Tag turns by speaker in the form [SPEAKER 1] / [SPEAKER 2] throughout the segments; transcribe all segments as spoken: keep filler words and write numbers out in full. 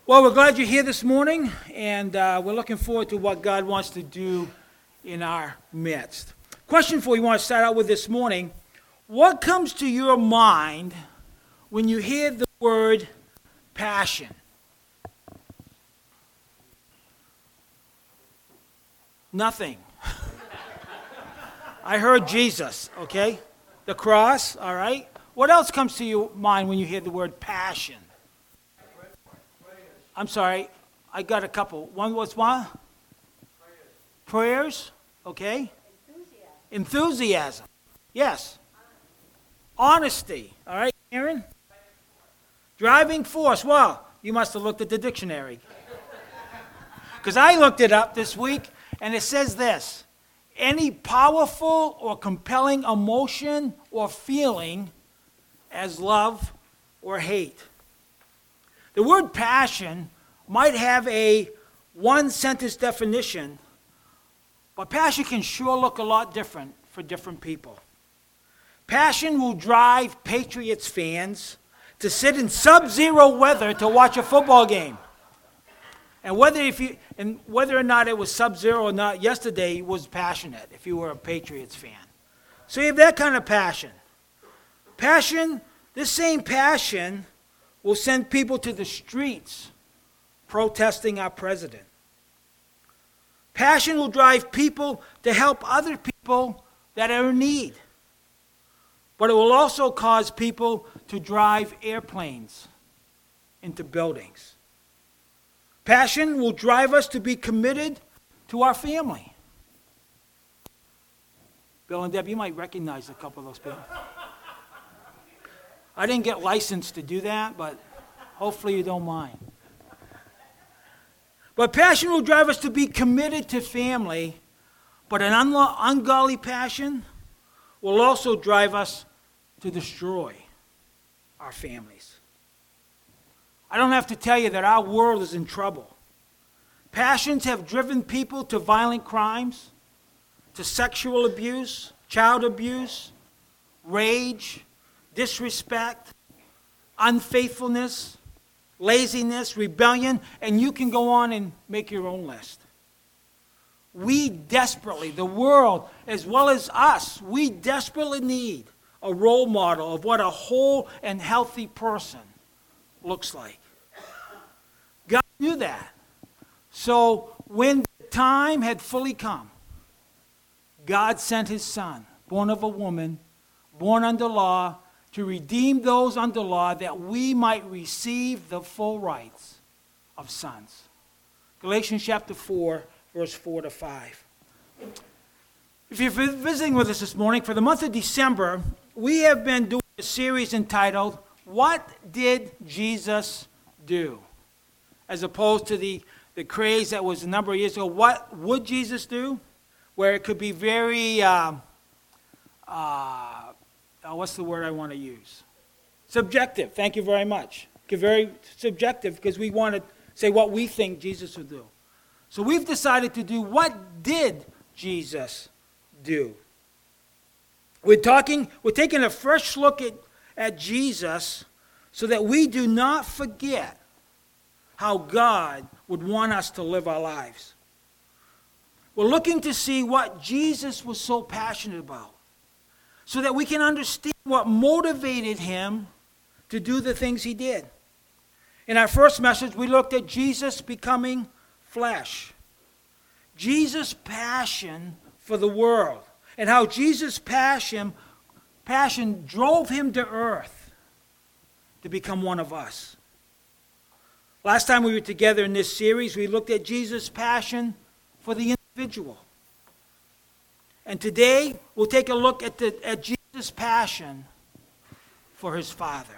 [SPEAKER 1] Well, we're glad you're here this morning, and uh, we're looking forward to what God wants to do in our midst. Question for you, I want to start out with this morning. What comes to your mind when you hear the word passion? Nothing. I heard Jesus, okay? The cross, all right? What else comes to your mind when you hear the word passion? I'm sorry, I got a couple. One was what? Prayers. Prayers, okay. Enthusiasm. Enthusiasm, yes. Honesty, all right, Aaron? Driving force, well, you must have looked at the dictionary. Because I looked it up this week, and it says this: any powerful or compelling emotion or feeling as love or hate. The word passion might have a one-sentence definition, but passion can sure look a lot different for different people. Passion will drive Patriots fans to sit in sub-zero weather to watch a football game. And whether if you and whether or not it was sub-zero or not, yesterday was passionate if you were a Patriots fan. So you have that kind of passion. Passion, this same passion will send people to the streets protesting our president. Passion will drive people to help other people that are in need. But it will also cause people to drive airplanes into buildings. Passion will drive us to be committed to our family. Bill and Deb, you might recognize a couple of those people. I didn't get licensed to do that, but hopefully you don't mind. But passion will drive us to be committed to family, but an unlo- ungodly passion will also drive us to destroy our families. I don't have to tell you that our world is in trouble. Passions have driven people to violent crimes, to sexual abuse, child abuse, rage, disrespect, unfaithfulness, laziness, rebellion, and you can go on and make your own list. We desperately, the world as well as us, we desperately need a role model of what a whole and healthy person looks like. God knew that. So when the time had fully come, God sent his son, born of a woman, born under law, to redeem those under law that we might receive the full rights of sons. Galatians chapter four, verse four to five. If you're visiting with us this morning, for the month of December, we have been doing a series entitled, What Did Jesus Do? As opposed to the, the craze that was a number of years ago, What Would Jesus Do? Where it could be very... Uh, uh, Uh, what's the word I want to use? Subjective. Thank you very much. Okay, very subjective because we want to say what we think Jesus would do. So we've decided to do what did Jesus do? We're talking, we're taking a fresh look at, at Jesus so that we do not forget how God would want us to live our lives. We're looking to see what Jesus was so passionate about, so that we can understand what motivated him to do the things he did. In our first message, we looked at Jesus becoming flesh. Jesus' passion for the world, and how Jesus' passion, passion drove him to earth to become one of us. Last time we were together in this series, we looked at Jesus' passion for the individual. And today, we'll take a look at, the, at Jesus' passion for his Father.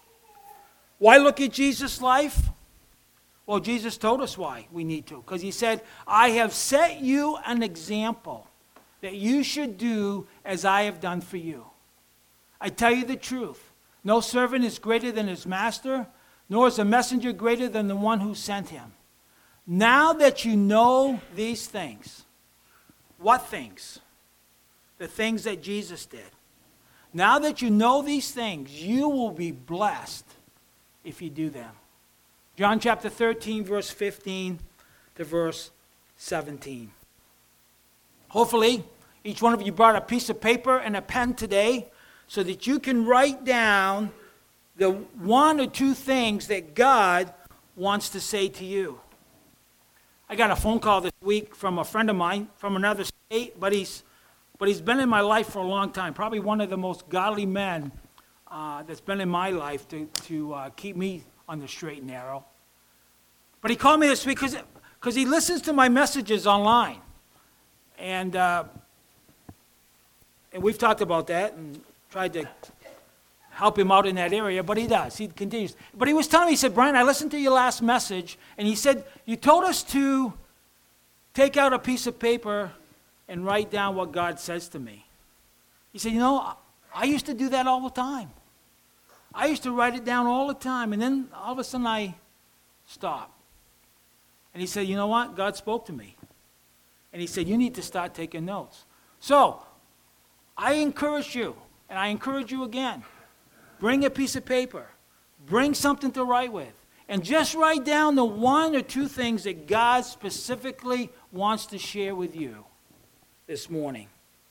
[SPEAKER 1] Why look at Jesus' life? Well, Jesus told us why we need to. Because he said, I have set you an example that you should do as I have done for you. I tell you the truth. No servant is greater than his master, nor is a messenger greater than the one who sent him. Now that you know these things, what things? The things that Jesus did. Now that you know these things, you will be blessed if you do them. John chapter thirteen, verse fifteen to verse seventeen. Hopefully, each one of you brought a piece of paper and a pen today so that you can write down the one or two things that God wants to say to you. I got a phone call this week from a friend of mine from another state, but he's, but he's been in my life for a long time, probably one of the most godly men uh, that's been in my life to, to uh, keep me on the straight and narrow. But he called me this week because because he listens to my messages online. And uh, and we've talked about that and tried to help him out in that area, but he does. He continues. But he was telling me, he said, Brian, I listened to your last message, and he said, you told us to take out a piece of paper and write down what God says to me. He said, you know, I used to do that all the time. I used to write it down all the time, and then all of a sudden I stopped. And he said, you know what? God spoke to me. And he said, you need to start taking notes. So, I encourage you, and I encourage you again, bring a piece of paper. Bring something to write with. And just write down the one or two things that God specifically wants to share with you this morning.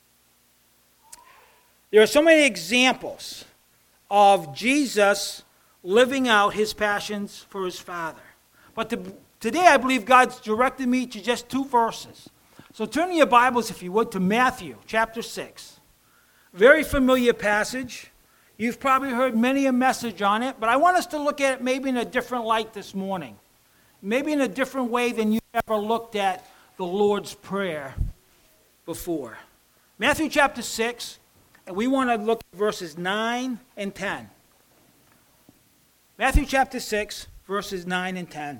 [SPEAKER 1] There are so many examples of Jesus living out his passions for his Father. But to, today I believe God's directed me to just two verses. So turn in your Bibles, if you would, to Matthew chapter six. Very familiar passage. You've probably heard many a message on it, but I want us to look at it maybe in a different light this morning. Maybe in a different way than you've ever looked at the Lord's Prayer before. Matthew chapter six, and we want to look at verses nine and ten. Matthew chapter six, verses nine and ten.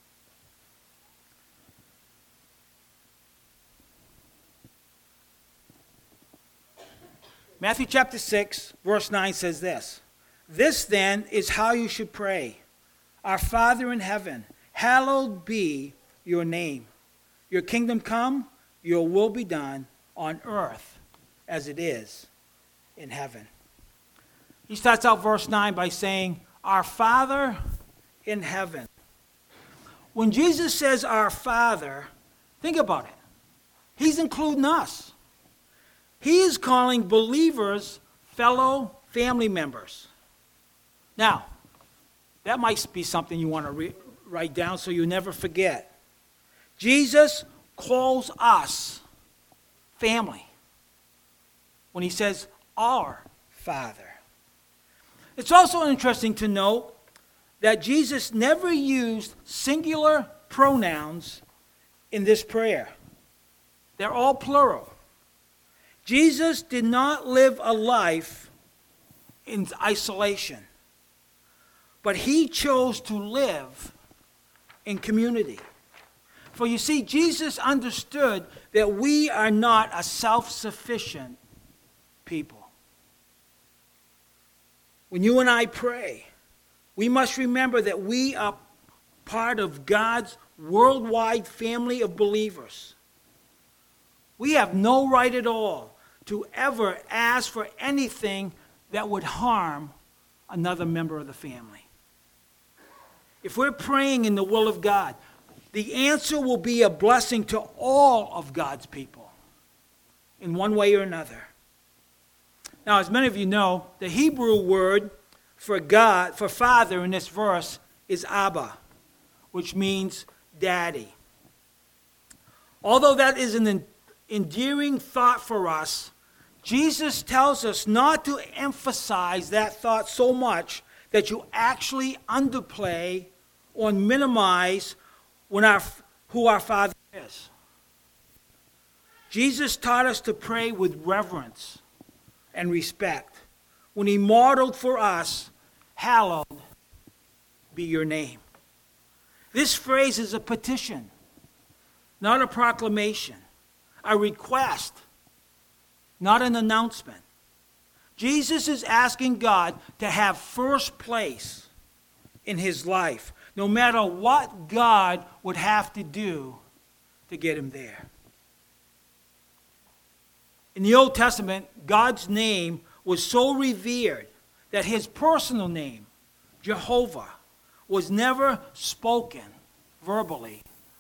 [SPEAKER 1] Matthew chapter six, verse nine says this. This then is how you should pray. Our Father in heaven, hallowed be your name. Your kingdom come, your will be done on earth as it is in heaven. He starts out verse nine by saying, our Father in heaven. When Jesus says our Father, think about it. He's including us. He is calling believers fellow family members. Now, that might be something you want to re- write down so you never forget. Jesus calls us family when he says our Father. It's also interesting to note that Jesus never used singular pronouns in this prayer. They're all plural. Jesus did not live a life in isolation, but he chose to live in community. For you see, Jesus understood that we are not a self-sufficient people. When you and I pray, we must remember that we are part of God's worldwide family of believers. We have no right at all to ever ask for anything that would harm another member of the family. If we're praying in the will of God, the answer will be a blessing to all of God's people in one way or another. Now, as many of you know, the Hebrew word for God, for Father in this verse is Abba, which means daddy. Although that is an endearing thought for us, Jesus tells us not to emphasize that thought so much that you actually underplay or minimize when our, who our Father is. Jesus taught us to pray with reverence and respect when he modeled for us, hallowed be your name. This phrase is a petition, not a proclamation, a request, not an announcement. Jesus is asking God to have first place in his life, no matter what God would have to do to get him there. In the Old Testament, God's name was so revered that his personal name, Jehovah, was never spoken verbally.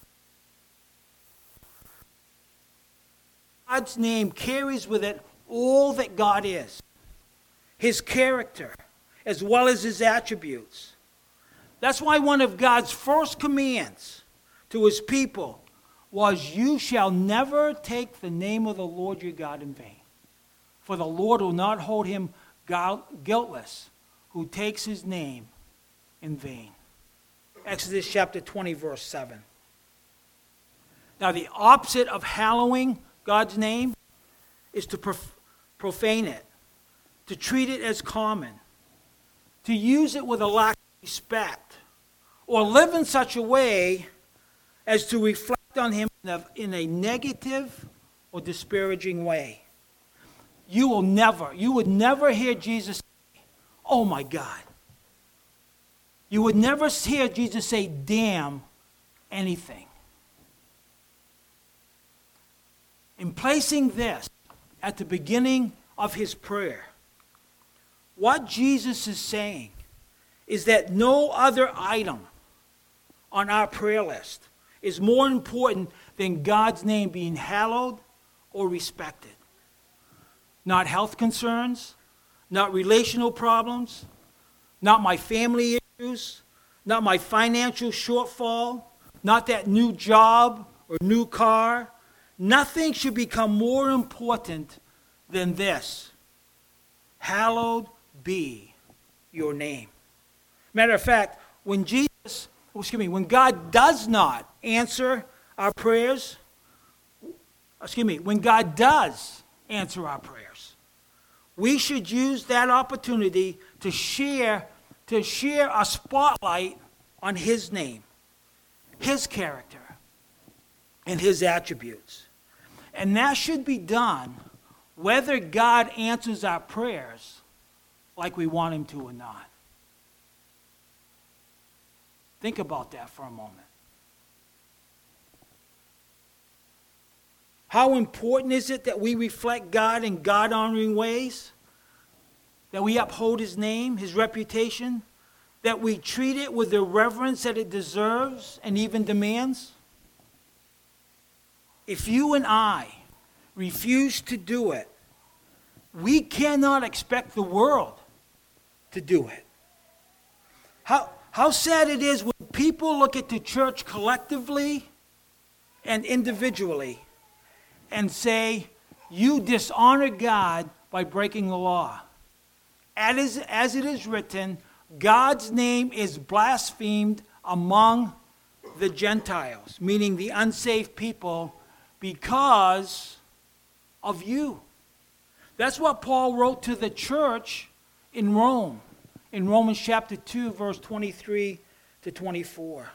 [SPEAKER 1] God's name carries with it all that God is, his character, as well as his attributes. That's why one of God's first commands to his people was, you shall never take the name of the Lord your God in vain. For the Lord will not hold him guiltless who takes his name in vain. Exodus chapter twenty, verse seven. Now, the opposite of hallowing God's name is to prof- profane it, to treat it as common, to use it with a lack of respect, or live in such a way as to reflect on him in a, in a negative or disparaging way. You will never, you would never hear Jesus say, oh my God. You would never hear Jesus say, damn anything. In placing this at the beginning of his prayer, what Jesus is saying is that no other item on our prayer list is more important than God's name being hallowed or respected. Not health concerns, not relational problems, not my family issues, not my financial shortfall, not that new job or new car. Nothing should become more important than this. Hallowed be your name. Matter of fact, when Jesus, excuse me, when God does not answer our prayers, excuse me, when God does answer our prayers, we should use that opportunity to share, to share a spotlight on his name, his character, and his attributes. And that should be done whether God answers our prayers like we want him to or not. Think about that for a moment. How important is it that we reflect God in God-honoring ways? That we uphold his name, his reputation? That we treat it with the reverence that it deserves and even demands? If you and I refuse to do it, we cannot expect the world to do it. How, how sad it is when people look at the church collectively and individually and say, you dishonor God by breaking the law. As, as it is written, God's name is blasphemed among the Gentiles, meaning the unsaved people, because of you. That's what Paul wrote to the church in Rome, in Romans chapter two, verse twenty-three to twenty-four.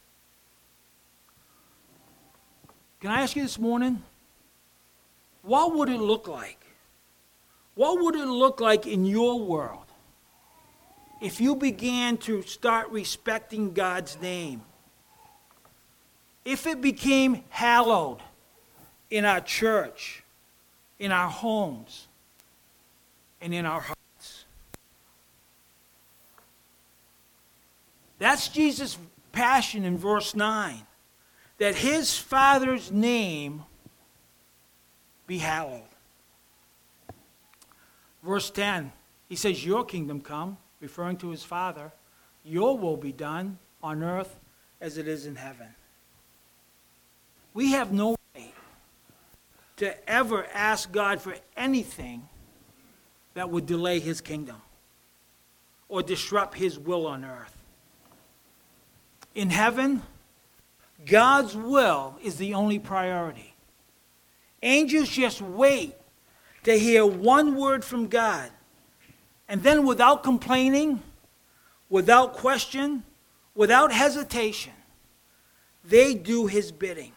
[SPEAKER 1] Can I ask you this morning, what would it look like? What would it look like in your world if you began to start respecting God's name? If it became hallowed in our church, in our homes, and in our hearts. That's Jesus' passion in verse nine, that his Father's name be hallowed. Verse ten, he says, your kingdom come, referring to his Father. Your will be done on earth as it is in heaven. We have no right to ever ask God for anything that would delay his kingdom or disrupt his will on earth. In heaven, God's will is the only priority. Angels just wait to hear one word from God, and then without complaining, without question, without hesitation, they do his bidding.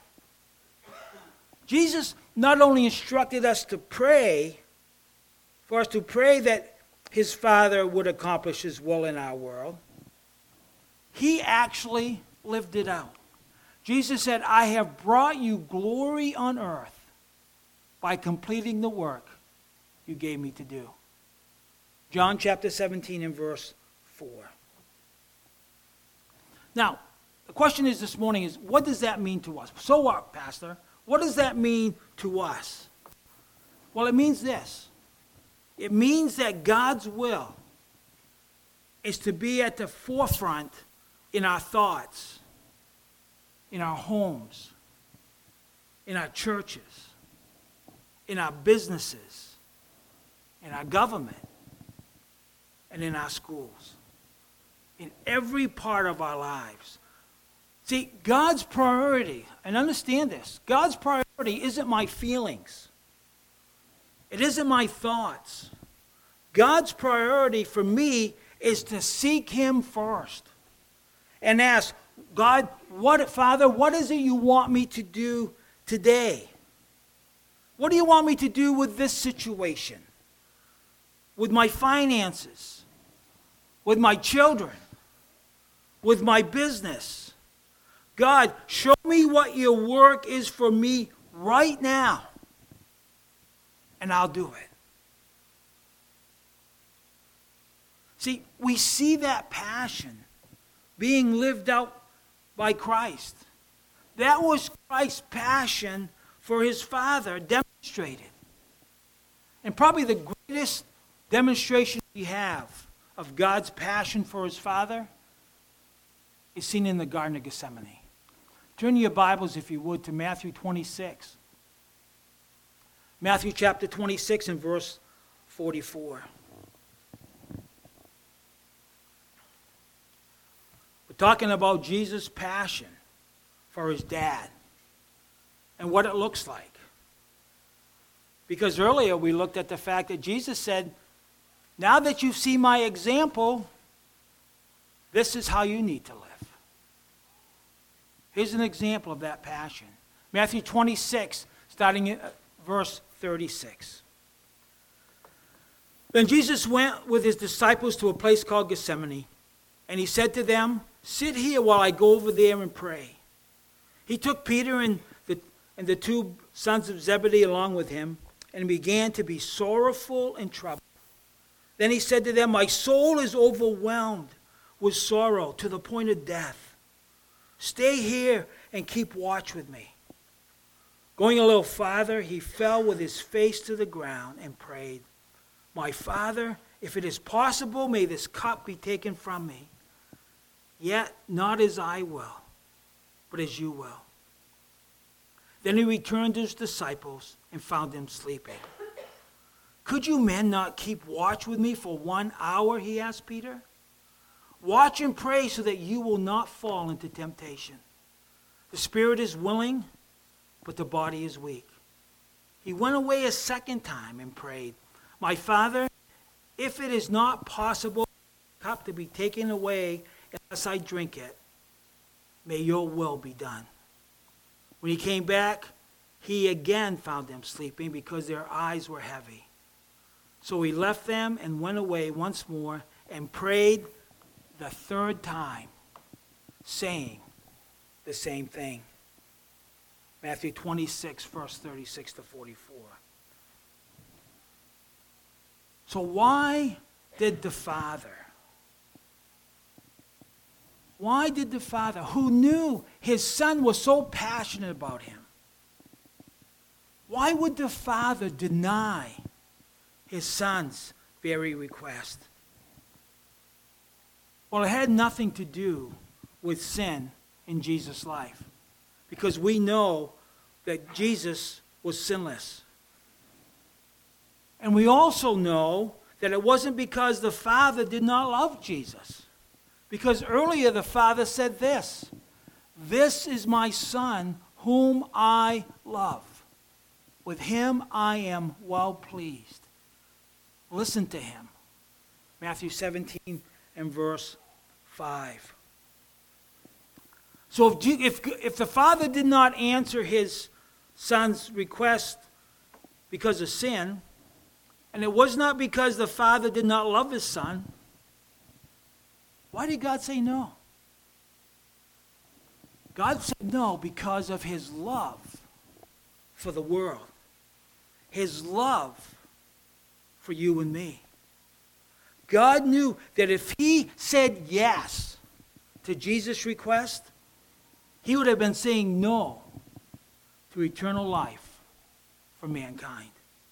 [SPEAKER 1] Jesus not only instructed us to pray, for us to pray that his Father would accomplish his will in our world, he actually lived it out. Jesus said, I have brought you glory on earth by completing the work you gave me to do. John chapter seventeen and verse four. Now, the question is this morning is, what does that mean to us? So what, Pastor? What does that mean to us? Well, it means this. It means that God's will is to be at the forefront in our thoughts, in our homes, in our churches, in our businesses, in our government, and in our schools, in every part of our lives. See, God's priority, and understand this, God's priority isn't my feelings. It isn't my thoughts. God's priority for me is to seek Him first and ask, God, what, Father, what is it you want me to do today? What do you want me to do with this situation? With my finances? With my children? With my business? God, show me what your work is for me right now, and I'll do it. See, we see that passion being lived out by Christ. That was Christ's passion for his Father demonstrated. And probably the greatest demonstration we have of God's passion for his Father is seen in the Garden of Gethsemane. Turn your Bibles, if you would, to Matthew twenty-six. Matthew chapter twenty-six and verse forty-four. We're talking about Jesus' passion for his dad and what it looks like. Because earlier we looked at the fact that Jesus said, now that you see my example, this is how you need to live. Here's an example of that passion. Matthew twenty-six, starting at verse thirty-six. Then Jesus went with his disciples to a place called Gethsemane, and he said to them, sit here while I go over there and pray. He took Peter and the, and the two sons of Zebedee along with him, and began to be sorrowful and troubled. Then he said to them, my soul is overwhelmed with sorrow to the point of death. Stay here and keep watch with me. Going a little farther, he fell with his face to the ground and prayed, my Father, if it is possible, may this cup be taken from me. Yet not as I will, but as you will. Then he returned to his disciples and found them sleeping. Could you men not keep watch with me for one hour, he asked Peter. Watch and pray so that you will not fall into temptation. The spirit is willing, but the body is weak. He went away a second time and prayed, my Father, if it is not possible for the cup to be taken away unless I drink it, may your will be done. When he came back, he again found them sleeping because their eyes were heavy. So he left them and went away once more and prayed the third time, saying the same thing. Matthew twenty-six, verse thirty-six to forty-four. So why did the Father, why did the Father, who knew his Son was so passionate about him, why would the Father deny his Son's very request? Well, it had nothing to do with sin in Jesus' life, because we know that Jesus was sinless. And we also know that it wasn't because the Father did not love Jesus, because earlier the Father said this, this is my Son whom I love. With him I am well pleased. Listen to him. Matthew seventeen and verse five. So if, if, if the Father did not answer his Son's request because of sin, and it was not because the Father did not love his Son, why did God say no? God said no because of his love for the world, his love for you and me. God knew that if he said yes to Jesus' request, he would have been saying no to eternal life for mankind.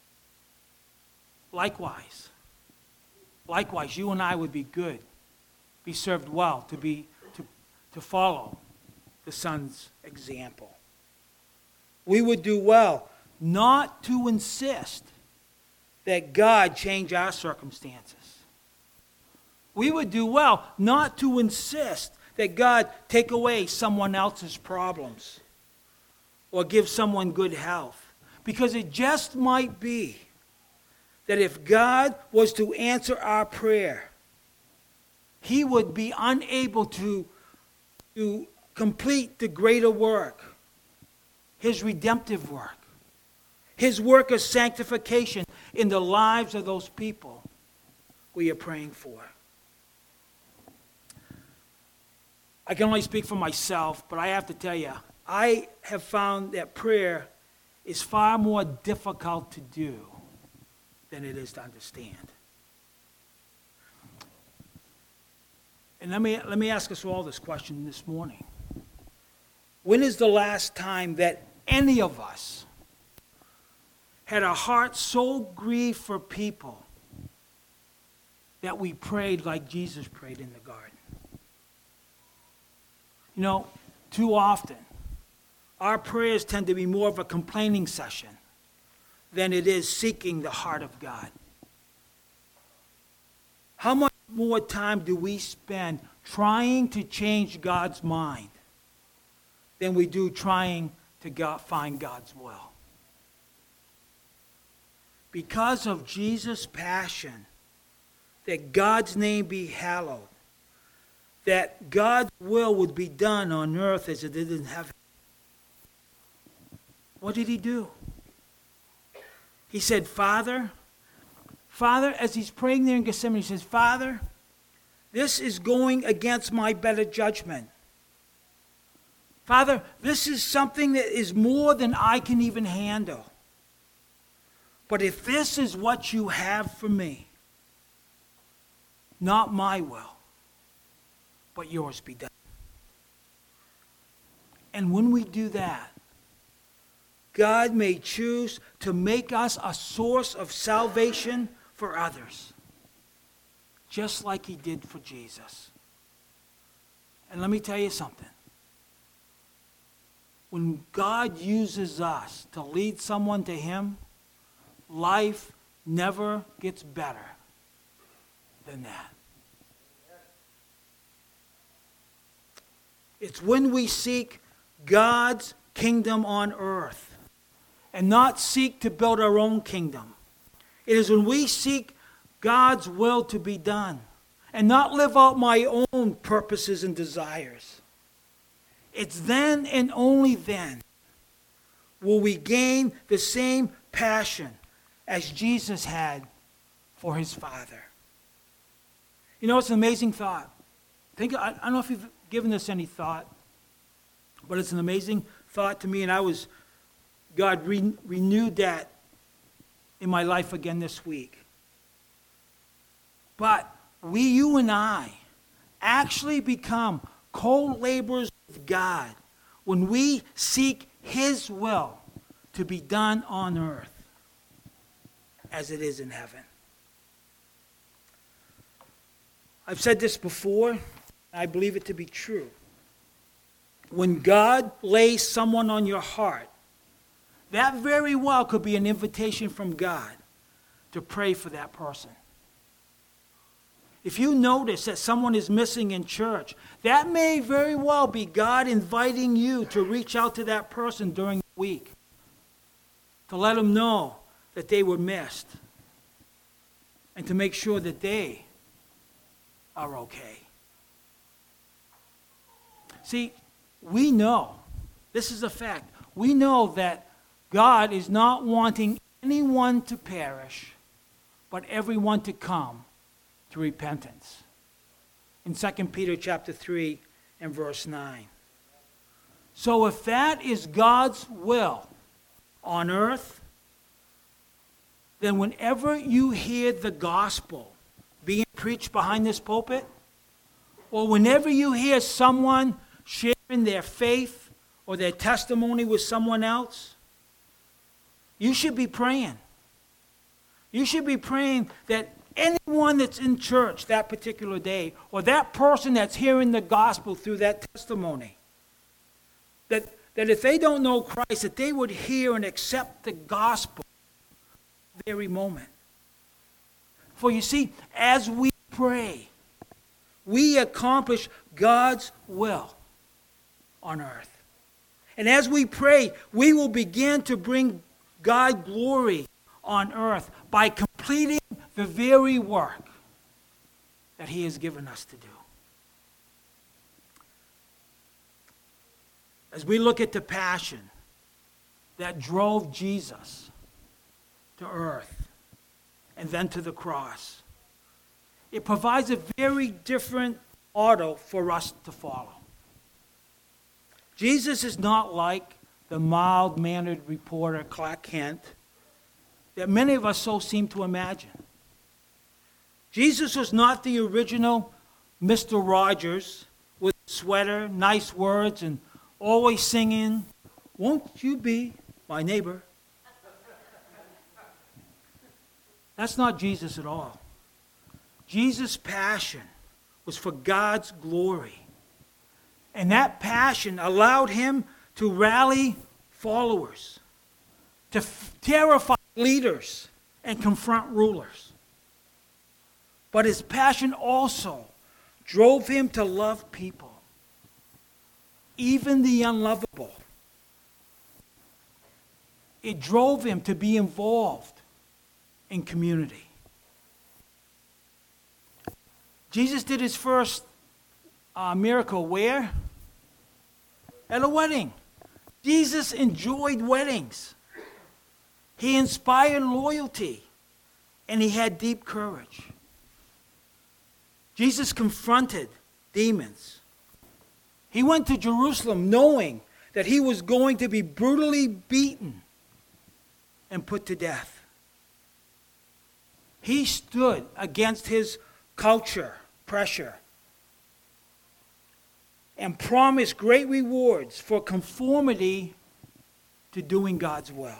[SPEAKER 1] Likewise, likewise, you and I would be good, be served well, to be to, to follow the Son's example. We would do well not to insist that God change our circumstances. We would do well not to insist that God take away someone else's problems or give someone good health. Because it just might be that if God was to answer our prayer, he would be unable to, to complete the greater work, his redemptive work, his work of sanctification in the lives of those people we are praying for. I can only speak for myself, but I have to tell you, I have found that prayer is far more difficult to do than it is to understand. And let me, let me ask us all this question this morning. When is the last time that any of us had our hearts so grieved for people that we prayed like Jesus prayed in the garden? You know, too often, our prayers tend to be more of a complaining session than it is seeking the heart of God. How much more time do we spend trying to change God's mind than we do trying to God, find God's will? Because of Jesus' passion, that God's name be hallowed, that God's will would be done on earth as it is in heaven. What did he do? He said, Father, Father, as he's praying there in Gethsemane, he says, Father, this is going against my better judgment. Father, this is something that is more than I can even handle. But if this is what you have for me, not my will, but yours be done. And when we do that, God may choose to make us a source of salvation for others, just like he did for Jesus. And let me tell you something. When God uses us to lead someone to him, life never gets better than that. It's when we seek God's kingdom on earth and not seek to build our own kingdom. It is when we seek God's will to be done and not live out my own purposes and desires. It's then and only then will we gain the same passion as Jesus had for his Father. You know, it's an amazing thought. Think, I, I don't know if you've given this any thought, but it's an amazing thought to me, and I was, God re, renewed that in my life again this week. But we, you and I, actually become co-laborers with God when we seek his will to be done on earth as it is in heaven. I've said this before. I believe it to be true. When God lays someone on your heart, that very well could be an invitation from God to pray for that person. If you notice that someone is missing in church, that may very well be God inviting you to reach out to that person during the week, to let them know that they were missed, and to make sure that they are okay. See, we know, this is a fact, we know that God is not wanting anyone to perish, but everyone to come to repentance. In Second Peter chapter three and verse nine. So if that is God's will on earth, then whenever you hear the gospel being preached behind this pulpit, or whenever you hear someone sharing their faith or their testimony with someone else, you should be praying. You should be praying that anyone that's in church that particular day, or that person that's hearing the gospel through that testimony, that, that if they don't know Christ, that they would hear and accept the gospel very moment. For you see, as we pray, we accomplish God's will on earth. And as we pray, we will begin to bring God glory on earth by completing the very work that He has given us to do. As we look at the passion that drove Jesus to earth and then to the cross, it provides a very different model for us to follow. Jesus is not like the mild-mannered reporter Clark Kent that many of us so seem to imagine. Jesus was not the original Mister Rogers with a sweater, nice words, and always singing, "Won't you be my neighbor?" That's not Jesus at all. Jesus' passion was for God's glory. And that passion allowed him to rally followers, to f- terrify leaders, and confront rulers. But his passion also drove him to love people, even the unlovable. It drove him to be involved in community. Jesus did his first uh, miracle where? At a wedding. Jesus enjoyed weddings. He inspired loyalty, and he had deep courage. Jesus confronted demons. He went to Jerusalem knowing that he was going to be brutally beaten and put to death. He stood against his culture pressure and promised great rewards for conformity to doing God's will.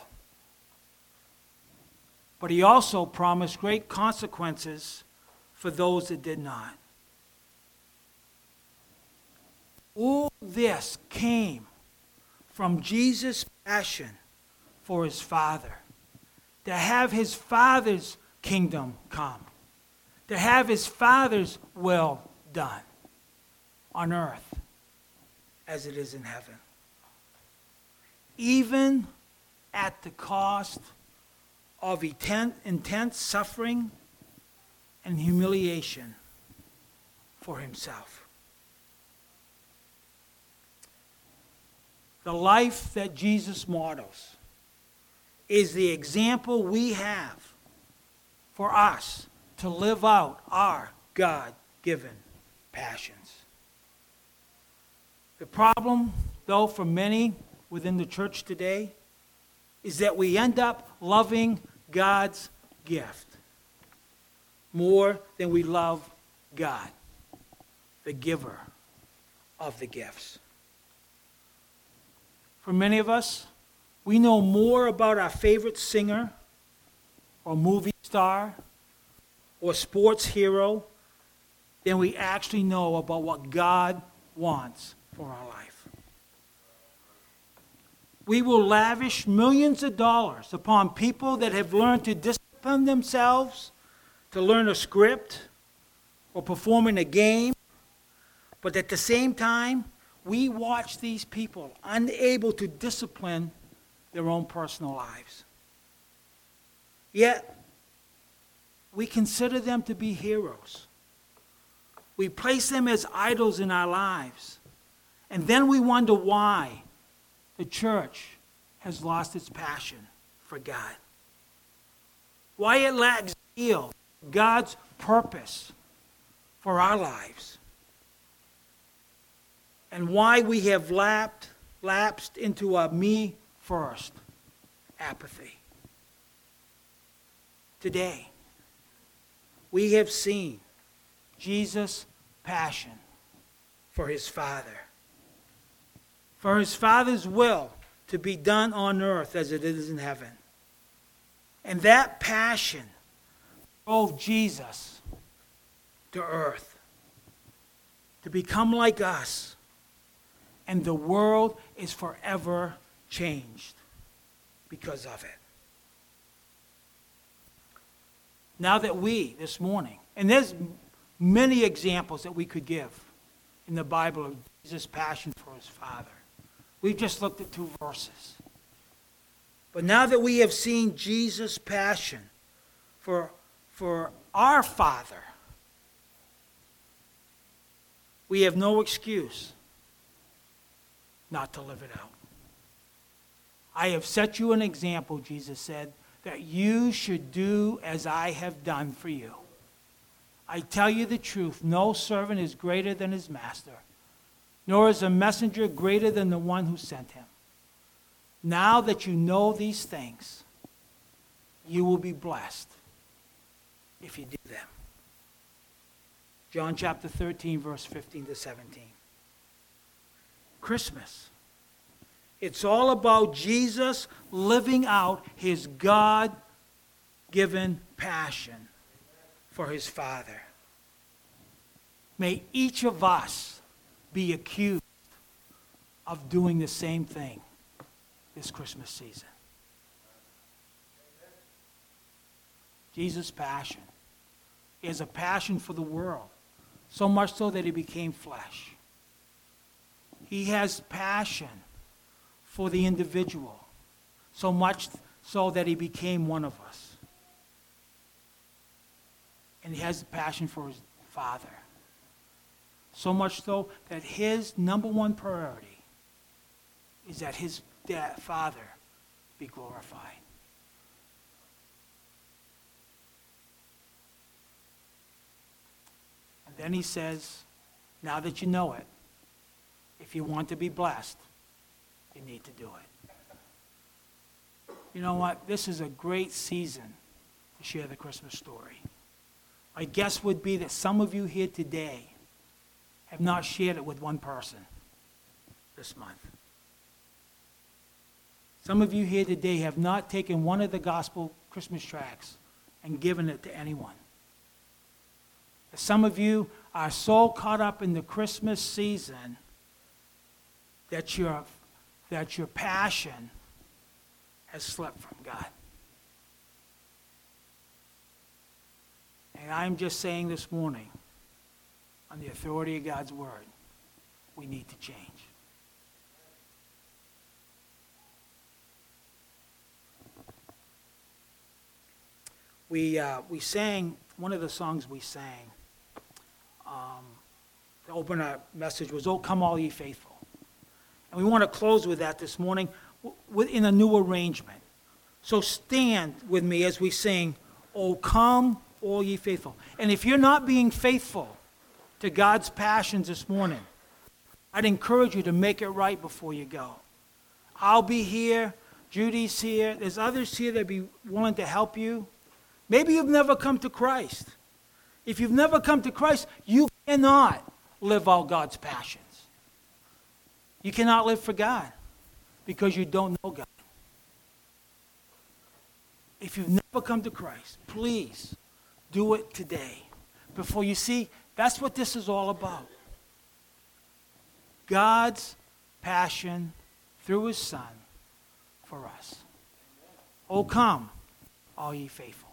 [SPEAKER 1] But he also promised great consequences for those that did not. All this came from Jesus' passion for his Father, to have his Father's kingdom come, to have his Father's will done on earth as it is in heaven, even at the cost of intense suffering and humiliation for himself. The life that Jesus models is the example we have for us to live out our God-given passions. The problem, though, for many within the church today is that we end up loving God's gift more than we love God, the giver of the gifts. For many of us, we know more about our favorite singer or movie star or sports hero than we actually know about what God wants for our life. We will lavish millions of dollars upon people that have learned to discipline themselves, to learn a script, or perform in a game. But at the same time, we watch these people unable to discipline their own personal lives. Yet, we consider them to be heroes. We place them as idols in our lives. And then we wonder why the church has lost its passion for God. Why it lacks zeal, God's purpose for our lives. And why we have lapped, lapsed into a me-first apathy. Today, we have seen Jesus' passion for his Father. For his Father's will to be done on earth as it is in heaven. And that passion drove Jesus to earth to become like us. And the world is forever changed because of it. Now that we, this morning, and there's many examples that we could give in the Bible of Jesus' passion for his Father. We've just looked at two verses. But now that we have seen Jesus' passion for, for our Father, we have no excuse not to live it out. I have set you an example, Jesus said, that you should do as I have done for you. I tell you the truth, no servant is greater than his master, nor is a messenger greater than the one who sent him. Now that you know these things, you will be blessed if you do them. John chapter thirteen, verse fifteen to seventeen. Christmas. It's all about Jesus living out his God-given passion for his Father. May each of us be accused of doing the same thing this Christmas season. Jesus' passion is a passion for the world, so much so that he became flesh. He has passion for the individual, so much so that he became one of us. And he has passion for his Father, so much so that his number one priority is that his dad, Father be glorified. And then he says, now that you know it, if you want to be blessed, you need to do it. You know what? This is a great season to share the Christmas story. My guess would be that some of you here today have not shared it with one person this month. Some of you here today have not taken one of the gospel Christmas tracts and given it to anyone. Some of you are so caught up in the Christmas season that your, that your passion has slipped from God. And I'm just saying this morning, on the authority of God's word, we need to change. We, uh, we sang, one of the songs we sang um, to open our message was, "Oh, Come All Ye Faithful." And we want to close with that this morning in a new arrangement. So stand with me as we sing, "Oh, Come All Ye Faithful." And if you're not being faithful to God's passions this morning, I'd encourage you to make it right before you go. I'll be here. Judy's here. There's others here that be willing to help you. Maybe you've never come to Christ. If you've never come to Christ, you cannot live out God's passions. You cannot live for God because you don't know God. If you've never come to Christ, please do it today. Before you see, that's what this is all about. God's passion through his Son for us. Oh, come, all ye faithful.